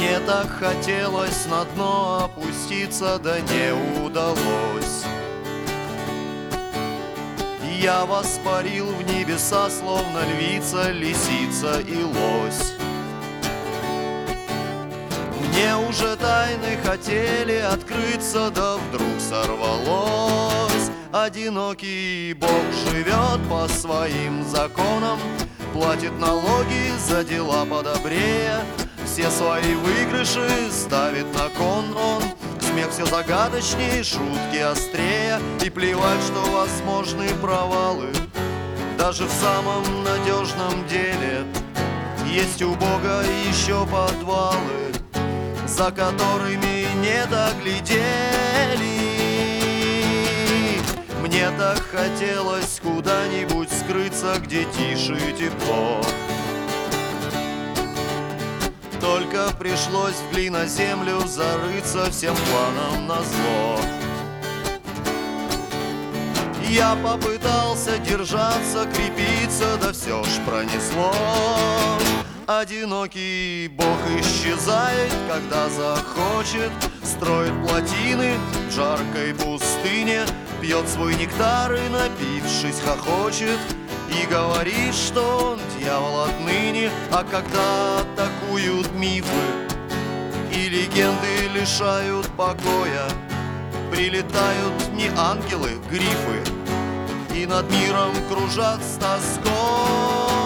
Мне так хотелось на дно опуститься, да не удалось. Я воспарил в небеса, словно львица, лисица и лось. Мне уже тайны хотели открыться, да вдруг сорвалось. Одинокий Бог живет по своим законам, платит налоги за дела подобрее, все свои выигрыши ставит на кон он. Смех все загадочнее, шутки острее, и плевать, что возможны провалы. Даже в самом надежном деле есть у Бога еще подвалы, за которыми не доглядели. Мне так хотелось куда-нибудь скрыться, где тише и тепло. Только пришлось в глиноземлю зарыться всем планом назло. Я попытался держаться, крепиться, да все ж пронесло. Одинокий Бог исчезает, когда захочет, строит плотины в жаркой пустыне, пьет свой нектар и, напившись, хохочет и говорит, что он дьявол отныне. А когда атакуют мифы и легенды лишают покоя, прилетают не ангелы, грифы, и над миром кружат с тоской.